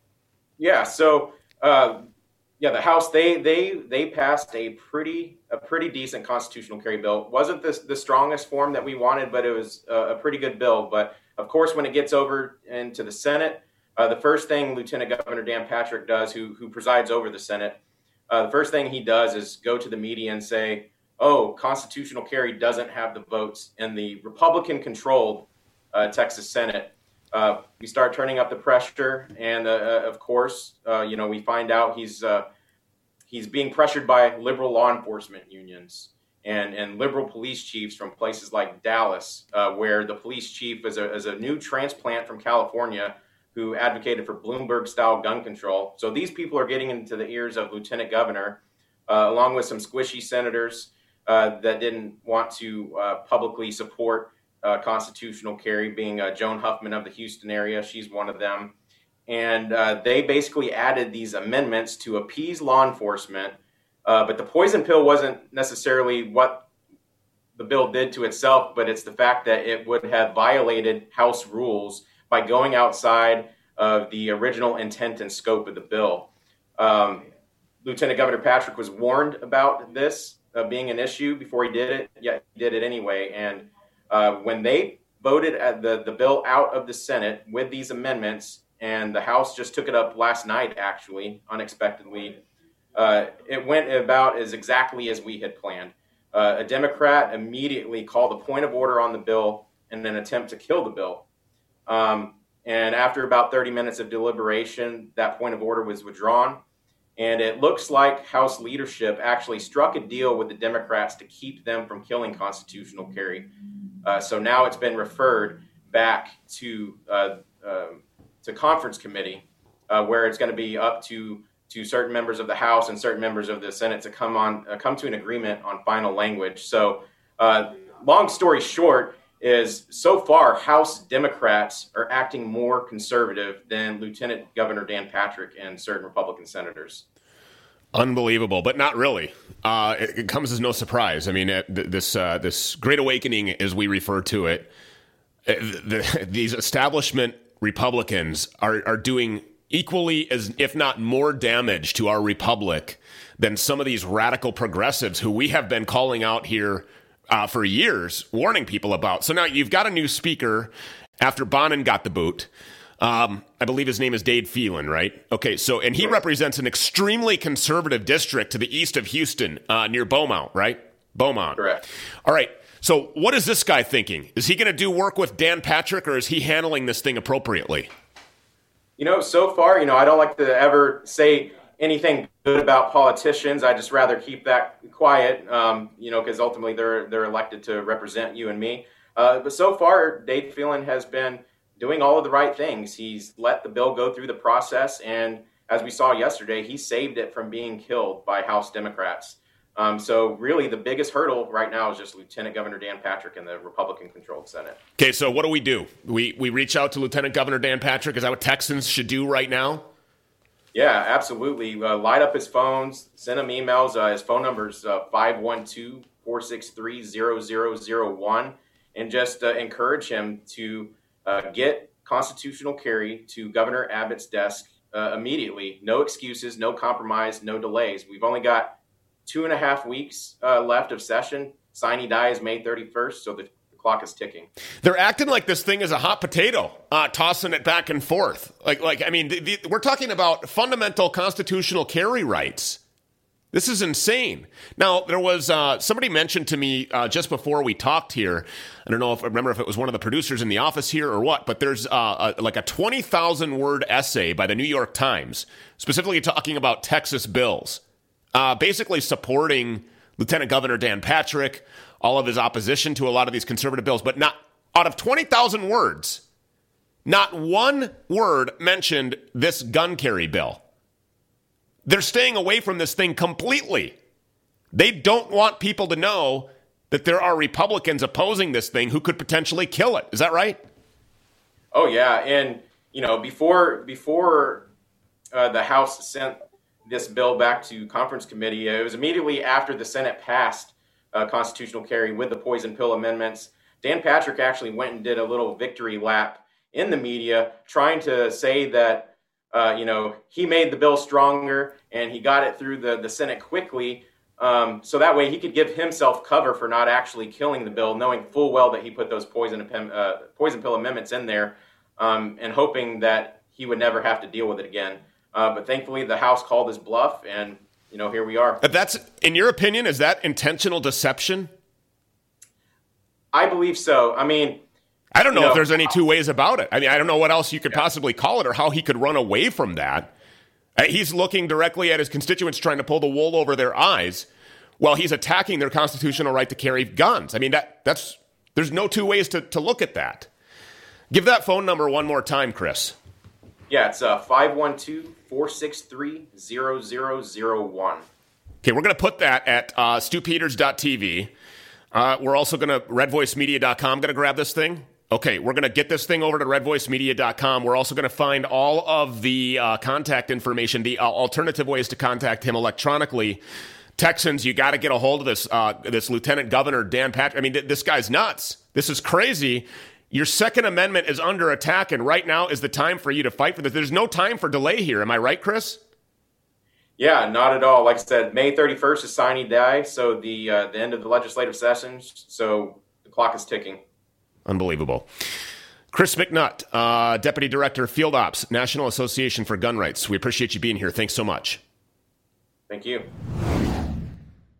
Yeah, so uh, yeah, the House, they they they passed a pretty a pretty decent constitutional carry bill. It wasn't this the strongest form that we wanted, but it was a, a pretty good bill. But of course, when it gets over into the Senate, uh, the first thing Lieutenant Governor Dan Patrick does, who who presides over the Senate, uh, the first thing he does is go to the media and say, "Oh, constitutional carry doesn't have the votes in the Republican-controlled uh, Texas Senate." Uh, we start turning up the pressure, and uh, of course, uh, you know, we find out he's uh, he's being pressured by liberal law enforcement unions and, and liberal police chiefs from places like Dallas, uh, where the police chief is a, is a new transplant from California who advocated for Bloomberg-style gun control. So these people are getting into the ears of Lieutenant Governor, uh, along with some squishy senators uh, that didn't want to uh, publicly support Uh, constitutional carry, being uh, Joan Huffman of the Houston area. She's one of them. And uh, they basically added these amendments to appease law enforcement. Uh, but the poison pill wasn't necessarily what the bill did to itself, but it's the fact that it would have violated House rules by going outside of the original intent and scope of the bill. Um, Lieutenant Governor Patrick was warned about this uh, being an issue before he did it, yet he did it anyway. And Uh, when they voted at the, the bill out of the Senate with these amendments, and the House just took it up last night, actually, unexpectedly, uh, it went about as exactly as we had planned. Uh, a Democrat immediately called a point of order on the bill in an attempt to kill the bill. Um, And after about thirty minutes of deliberation, that point of order was withdrawn. And it looks like House leadership actually struck a deal with the Democrats to keep them from killing constitutional carry. Uh, so now it's been referred back to uh, uh, to conference committee, uh, where it's going to be up to to certain members of the House and certain members of the Senate to come on uh, come to an agreement on final language. So, uh, long story short, is so far House Democrats are acting more conservative than Lieutenant Governor Dan Patrick and certain Republican senators. Unbelievable, but not really. Uh, it, it comes as no surprise. I mean, uh, th- this uh, this Great Awakening, as we refer to it, uh, the, these establishment Republicans are are doing equally as, if not more, damage to our republic than some of these radical progressives who we have been calling out here uh, for years, warning people about. So now you've got a new speaker after Bonin got the boot. Um, I believe his name is Dade Phelan, right? Okay, so, and he represents an extremely conservative district to the east of Houston, uh, near Beaumont, right? Beaumont. Correct. All right, so what is this guy thinking? Is he going to do work with Dan Patrick, or is he handling this thing appropriately? You know, so far, you know, I don't like to ever say anything good about politicians. I just rather keep that quiet, um, you know, because ultimately they're they're elected to represent you and me. Uh, but so far, Dade Phelan has been doing all of the right things. He's let the bill go through the process, and as we saw yesterday, he saved it from being killed by House Democrats. Um, so really the biggest hurdle right now is just Lieutenant Governor Dan Patrick and the Republican-controlled Senate. Okay, so what do we do? We we reach out to Lieutenant Governor Dan Patrick? Is that what Texans should do right now? Yeah, absolutely. Uh, light up his phones, send him emails. Uh, his phone number is uh, five one two, four six three, zero zero zero one, and just uh, encourage him to uh, get constitutional carry to Governor Abbott's desk uh, immediately. No excuses, no compromise, no delays. We've only got two and a half weeks uh, left of session. Sine die is May thirty-first, so the, the clock is ticking. They're acting like this thing is a hot potato, uh, tossing it back and forth. Like, like I mean, the, the, we're talking about fundamental constitutional carry rights. This is insane. Now, there was uh, somebody mentioned to me uh, just before we talked here. I don't know if I remember if it was one of the producers in the office here or what, but there's uh, a, like a twenty thousand word essay by the New York Times, specifically talking about Texas bills. Uh, basically supporting Lieutenant Governor Dan Patrick, all of his opposition to a lot of these conservative bills, but not out of twenty thousand words, not one word mentioned this gun carry bill. They're staying away from this thing completely. They don't want people to know that there are Republicans opposing this thing who could potentially kill it. Is that right? Oh, yeah. And, you know, before, before uh, the House sent this bill back to conference committee, it was immediately after the Senate passed uh, constitutional carry with the poison pill amendments. Dan Patrick actually went and did a little victory lap in the media, trying to say that, uh, you know, he made the bill stronger and he got it through the, the Senate quickly. Um, so that way he could give himself cover for not actually killing the bill, knowing full well that he put those poison, uh, poison pill amendments in there, um, and hoping that he would never have to deal with it again. Uh, but thankfully, the House called his bluff, and, you know, here we are. That's, in your opinion, is that intentional deception? I believe so. I mean, I don't know, you know if there's any two ways about it. I mean, I don't know what else you could yeah. possibly call it or how he could run away from that. Uh, he's looking directly at his constituents, trying to pull the wool over their eyes while he's attacking their constitutional right to carry guns. I mean, that that's there's no two ways to, to look at that. Give that phone number one more time, Chris. Yeah, it's uh, five one two, four six three, zero zero zero one. Okay, we're going to put that at uh, stu peters dot t v. Uh, we're also going to, red voice media dot com, going to grab this thing. Okay, we're going to get this thing over to red voice media dot com. We're also going to find all of the uh, contact information, the uh, alternative ways to contact him electronically. Texans, you got to get a hold of this uh, this Lieutenant Governor Dan Patrick. I mean, th- this guy's nuts. This is crazy. Your Second Amendment is under attack, and right now is the time for you to fight for this. There's no time for delay here. Am I right, Chris? Yeah, not at all. Like I said, May thirty-first is sine die, so the uh, the end of the legislative session. So the clock is ticking. Unbelievable. Chris McNutt, uh, Deputy Director, Field Ops, National Association for Gun Rights. We appreciate you being here. Thanks so much. Thank you.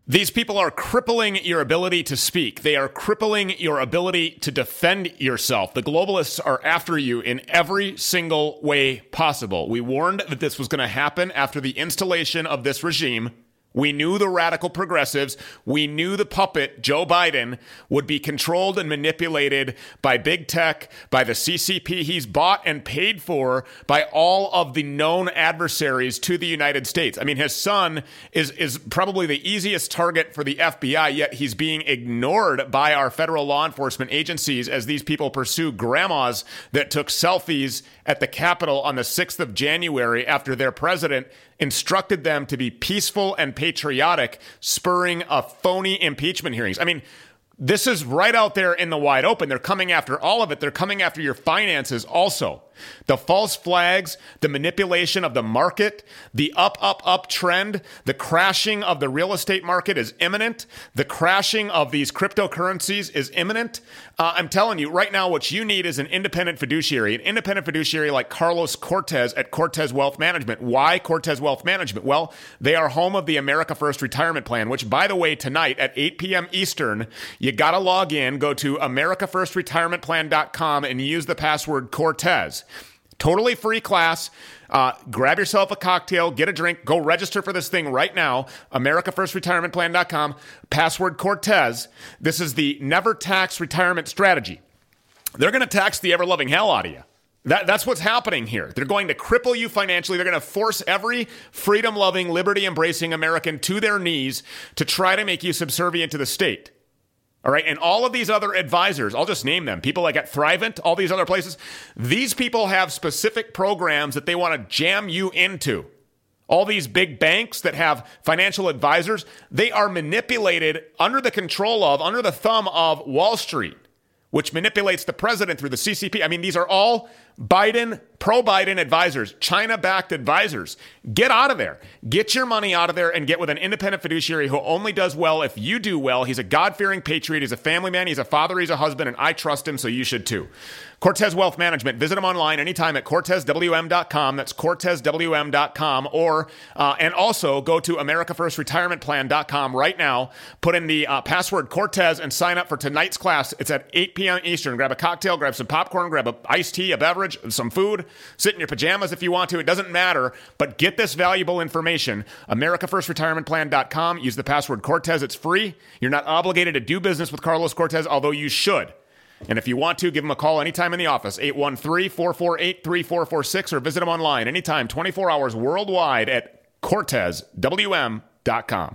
These people are crippling your ability to speak. They are crippling your ability to defend yourself. The globalists are after you in every single way possible. We warned that this was going to happen after the installation of this regime. We knew the radical progressives. We knew the puppet, Joe Biden, would be controlled and manipulated by big tech, by the C C P he's bought and paid for, by all of the known adversaries to the United States. I mean, his son is, is probably the easiest target for the F B I, yet he's being ignored by our federal law enforcement agencies as these people pursue grandmas that took selfies at the Capitol on the sixth of January after their president instructed them to be peaceful and patriotic, spurring a phony impeachment hearings. I mean, this is right out there in the wide open. They're coming after all of it. They're coming after your finances also. The false flags, the manipulation of the market, the up, up, up trend, the crashing of the real estate market is imminent. The crashing of these cryptocurrencies is imminent. Uh, I'm telling you right now, what you need is an independent fiduciary, an independent fiduciary like Carlos Cortez at Cortez Wealth Management. Why Cortez Wealth Management? Well, they are home of the America First Retirement Plan, which, by the way, tonight at eight p.m. Eastern, you got to log in, go to america first retirement plan dot com and use the password Cortez. Totally free class. Uh, grab yourself a cocktail, get a drink, go register for this thing right now. america first retirement plan dot com, password Cortez. This is the never tax retirement strategy. They're going to tax the ever-loving hell out of you. That, that's what's happening here. They're going to cripple you financially. They're going to force every freedom-loving, liberty-embracing American to their knees to try to make you subservient to the state. All right. And all of these other advisors, I'll just name them, people like at Thrivent, all these other places, these people have specific programs that they want to jam you into. All these big banks that have financial advisors, they are manipulated under the control of, under the thumb of Wall Street, which manipulates the president through the C C P. I mean, these are all Biden, pro-Biden advisors, China-backed advisors. Get out of there. Get your money out of there and get with an independent fiduciary who only does well if you do well. He's a God-fearing patriot. He's a family man. He's a father. He's a husband. And I trust him, so you should too. Cortez Wealth Management. Visit them online anytime at cortez w m dot com. That's cortez w m dot com. Or, uh, and also go to america first retirement plan dot com right now. Put in the uh, password Cortez and sign up for tonight's class. It's at eight p.m. Eastern. Grab a cocktail, grab some popcorn, grab a iced tea, a beverage, some food. Sit in your pajamas if you want to. It doesn't matter. But get this valuable information. america first retirement plan dot com. Use the password Cortez. It's free. You're not obligated to do business with Carlos Cortez, although you should. And if you want to, give him a call anytime in the office, eight one three, four four eight, three four four six, or visit him online anytime, twenty-four hours worldwide at cortez w m dot com.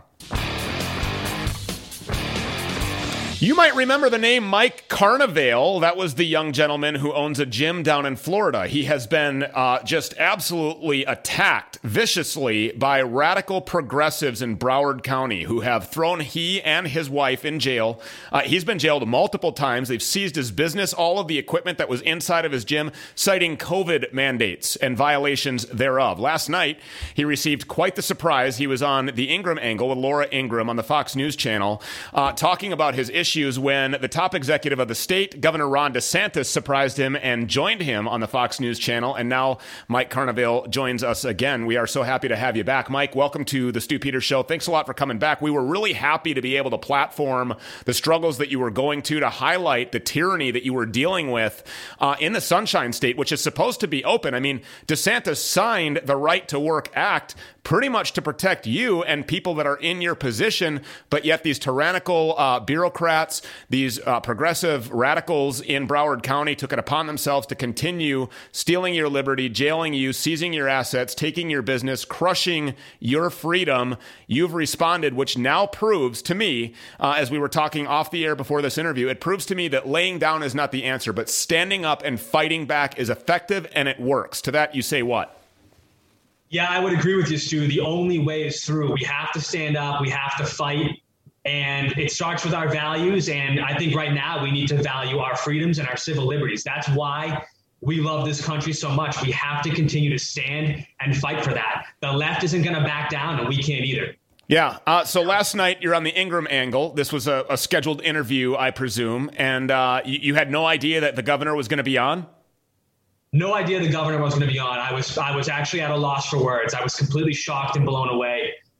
You might remember the name Mike Carnevale. That was the young gentleman who owns a gym down in Florida. He has been uh, just absolutely attacked viciously by radical progressives in Broward County who have thrown he and his wife in jail. Uh, he's been jailed multiple times. They've seized his business, all of the equipment that was inside of his gym, citing COVID mandates and violations thereof. Last night, he received quite the surprise. He was on the Ingram Angle with Laura Ingram on the Fox News channel, uh, talking about his issues when the top executive of the state, Governor Ron DeSantis, surprised him and joined him on the Fox News channel. And now Mike Carnevale joins us again. We are so happy to have you back. Mike, welcome to the Stu Peters Show. Thanks a lot for coming back. We were really happy to be able to platform the struggles that you were going to, to highlight the tyranny that you were dealing with uh, in the Sunshine State, which is supposed to be open. I mean, DeSantis signed the Right to Work Act pretty much to protect you and people that are in your position, but yet these tyrannical uh, bureaucrats, these uh, progressive radicals in Broward County took it upon themselves to continue stealing your liberty, jailing you, seizing your assets, taking your business, crushing your freedom. You've responded, which now proves to me, uh, as we were talking off the air before this interview, it proves to me that laying down is not the answer, but standing up and fighting back is effective and it works. To that, you say what? Yeah, I would agree with you, Stu. The only way is through. We have to stand up. We have to fight. And it starts with our values. And I think right now we need to value our freedoms and our civil liberties. That's why we love this country so much. We have to continue to stand and fight for that. The left isn't going to back down, and we can't either. Yeah. Uh, so last night you're on the Ingram Angle. This was a, a scheduled interview, I presume. And uh, you, you had no idea that the governor was going to be on? No idea the governor was going to be on. I was I was actually at a loss for words. I was completely shocked and blown away.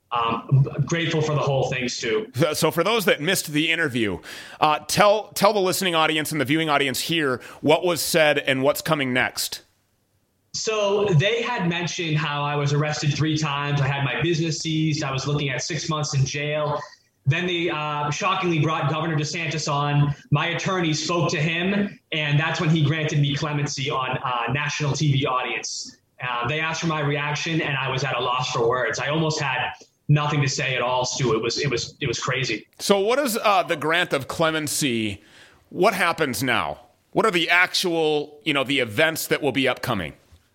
um, grateful for the whole thing, Stu. So for those that missed the interview, uh, tell tell the listening audience and the viewing audience here what was said and what's coming next. So they had mentioned how I was arrested three times. I had my business seized. I was looking at six months in jail. Then they uh, shockingly brought Governor DeSantis on. My attorney spoke to him, and that's when he granted me clemency on uh, national T V audience. Uh, they asked for my reaction, and I was at a loss for words. I almost had nothing to say at all, Stu. It was it was it was crazy. So what is uh, the grant of clemency? What happens now? What are the actual, you know, the events that will be upcoming?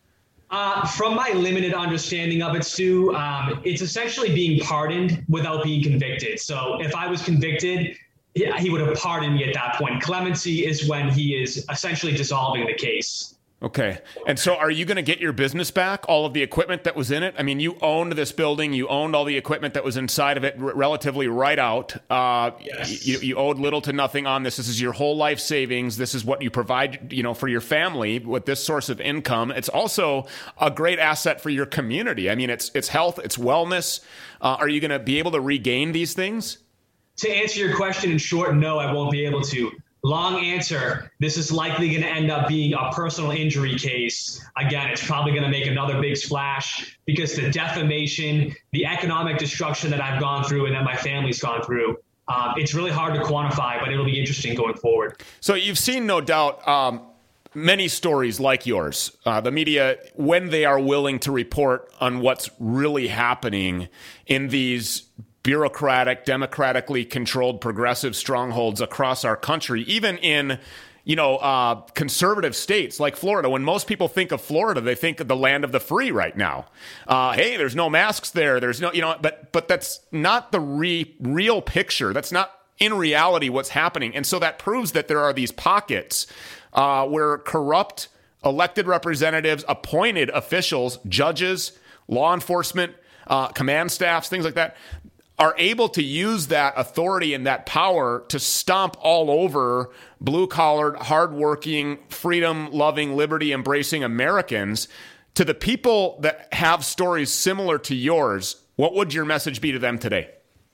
Uh, from my limited understanding of it, Stu, um, it's essentially being pardoned without being convicted. So if I was convicted, he would have pardoned me at that point. Clemency is when he is essentially dissolving the case. Okay. And so are you going to get your business back, all of the equipment that was in it? I mean, you owned this building. You owned all the equipment that was inside of it r- relatively right out. Uh, yes. you, you owed little to nothing on this. This is your whole life savings. This is what you provide, you know, for your family with this source of income. It's also a great asset for your community. I mean, it's it's health, it's wellness. Uh, are you going to be able to regain these things? To answer your question in short, no, I won't be able to. Long answer, this is likely going to end up being a personal injury case. Again, it's probably going to make another big splash because the defamation, the economic destruction that I've gone through and that my family's gone through, um, it's really hard to quantify, but it'll be interesting going forward. So you've seen, no doubt, um, many stories like yours. Uh, the media, when they are willing to report on what's really happening in these bureaucratic, democratically controlled progressive strongholds across our country, even in, you know, uh, conservative states like Florida. When most people think of Florida, they think of the land of the free right now. Uh, hey, there's no masks there. There's no, you know, but but that's not the re- real picture. That's not in reality what's happening. And so that proves that there are these pockets uh, where corrupt elected representatives, appointed officials, judges, law enforcement, uh, command staffs, things like that, are able to use that authority and that power to stomp all over blue-collared, hardworking, freedom-loving, liberty-embracing Americans. To the people that have stories similar to yours, what would your message be to them today?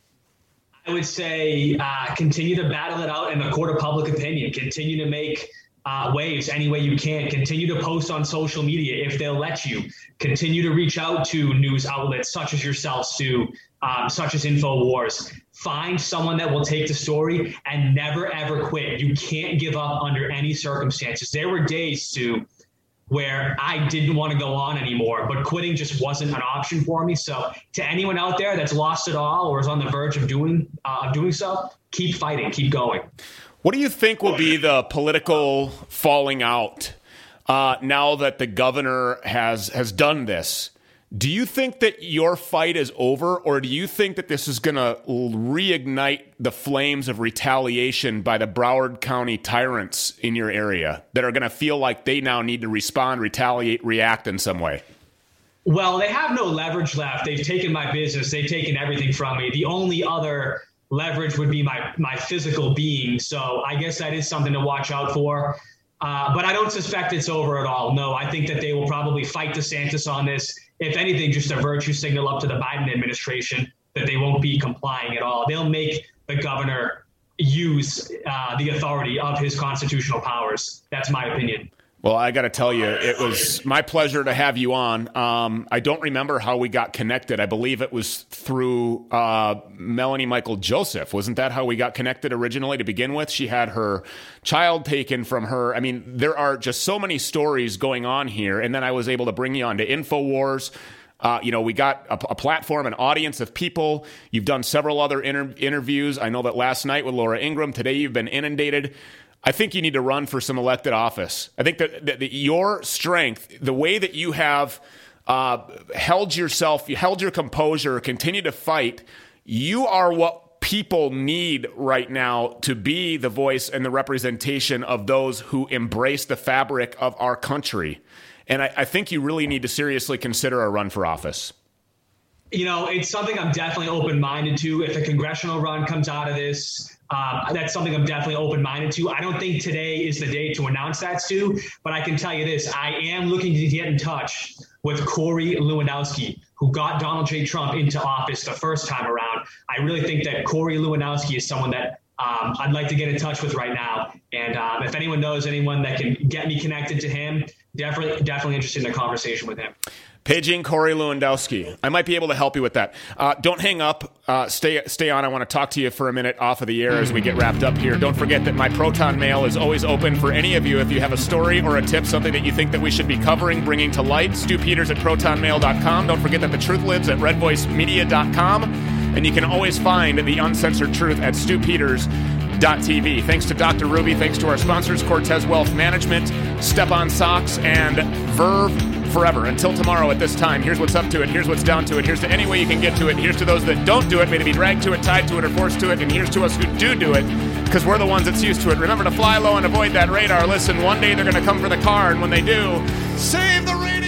I would say uh, continue to battle it out in the court of public opinion. Continue to make uh, waves any way you can. Continue to post on social media if they'll let you. Continue to reach out to news outlets such as yourself, Stu, um, such as InfoWars. Find someone that will take the story and never, ever quit. You can't give up under any circumstances. There were days, Stu, where I didn't want to go on anymore, but quitting just wasn't an option for me. So to anyone out there that's lost it all or is on the verge of doing uh, of doing so, keep fighting, keep going. What do you think will be the political falling out uh, now that the governor has has done this? Do you think that your fight is over, or do you think that this is going to reignite the flames of retaliation by the Broward County tyrants in your area that are going to feel like they now need to respond, retaliate, react in some way? Well, they have no leverage left. They've taken my business. They've taken everything from me. The only other leverage would be my, my physical being. So I guess that is something to watch out for. Uh, but I don't suspect it's over at all. No, I think that they will probably fight DeSantis on this. If anything, just a virtue signal up to the Biden administration that they won't be complying at all. They'll make the governor use uh, the authority of his constitutional powers. That's my opinion. Well, I got to tell you, it was my pleasure to have you on. Um, I don't remember how we got connected. I believe it was through uh, Melanie Michael Joseph. Wasn't that how we got connected originally to begin with? She had her child taken from her. I mean, there are just so many stories going on here. And then I was able to bring you on to InfoWars. Uh, you know, we got a, a platform, an audience of people. You've done several other inter- interviews. I know that last night with Laura Ingraham. Today you've been inundated. I think you need to run for some elected office. I think that, that, that your strength, the way that you have uh, held yourself, you held your composure, continue to fight, you are what people need right now to be the voice and the representation of those who embrace the fabric of our country. And I, I think you really need to seriously consider a run for office. You know, it's something I'm definitely open-minded to. If a congressional run comes out of this, Um, that's something I'm definitely open-minded to. I don't think today is the day to announce that, Stu, but I can tell you this. I am looking to get in touch with Corey Lewandowski, who got Donald J. Trump into office the first time around. I really think that Corey Lewandowski is someone that um, I'd like to get in touch with right now. And um, if anyone knows anyone that can get me connected to him, definitely, definitely interested in a conversation with him. Paging Corey Lewandowski. I might be able to help you with that. Uh, don't hang up. Uh, stay stay on. I want to talk to you for a minute off of the air as we get wrapped up here. Don't forget that my Proton Mail is always open for any of you. If you have a story or a tip, something that you think that we should be covering, bringing to light, Stu Peters at proton mail dot com. Don't forget that the truth lives at red voice media dot com. And you can always find the uncensored truth at stu peters dot t v. Thanks to Doctor Ruby. Thanks to our sponsors, Cortez Wealth Management, Step On Socks, and Verve Forever. Until tomorrow at this time, here's what's up to it, here's what's down to it, here's to any way you can get to it, here's to those that don't do it, may they be dragged to it, tied to it, or forced to it, and here's to us who do do it, because we're the ones that's used to it. Remember to fly low and avoid that radar. Listen, one day they're going to come for the car, and when they do, save the radar!